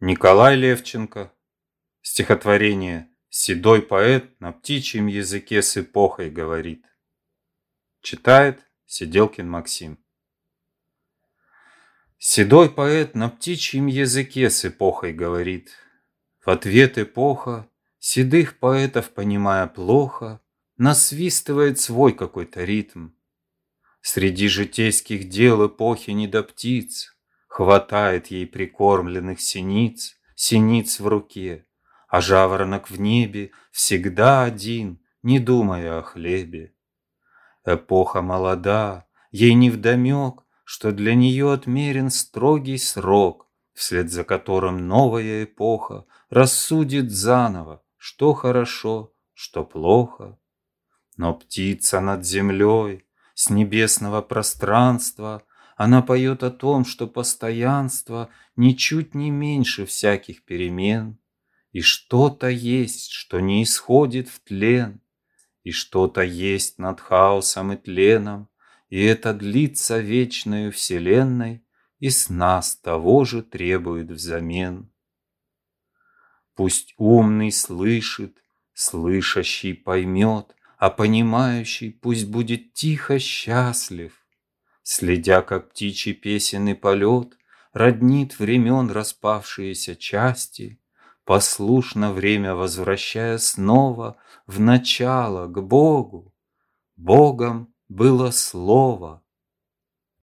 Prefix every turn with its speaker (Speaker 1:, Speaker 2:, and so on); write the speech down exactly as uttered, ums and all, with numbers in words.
Speaker 1: Николай Левченко. Стихотворение «Седой поэт на птичьем языке с эпохой говорит». Читает Сиделкин Максим. Седой поэт на птичьем языке с эпохой говорит. В ответ эпоха, седых поэтов понимая плохо, насвистывает свой какой-то ритм. Среди житейских дел эпохи не до птиц, хватает ей прикормленных синиц, синиц в руке, а жаворонок в небе всегда один, не думая о хлебе. Эпоха молода, ей невдомек, что для нее отмерен строгий срок, вслед за которым новая эпоха рассудит заново, что хорошо, что плохо. Но птица над землей, с небесного пространства, она поет о том, что постоянство ничуть не меньше всяких перемен, и что-то есть, что не исходит в тлен, и что-то есть над хаосом и тленом, и это длится вечною вселенной, и с нас того же требует взамен. Пусть умный слышит, слышащий поймет, а понимающий пусть будет тихо счастлив, следя, как птичий песенный полет роднит времен распавшиеся части, послушно время возвращая снова в начало к Богу. Богом было слово,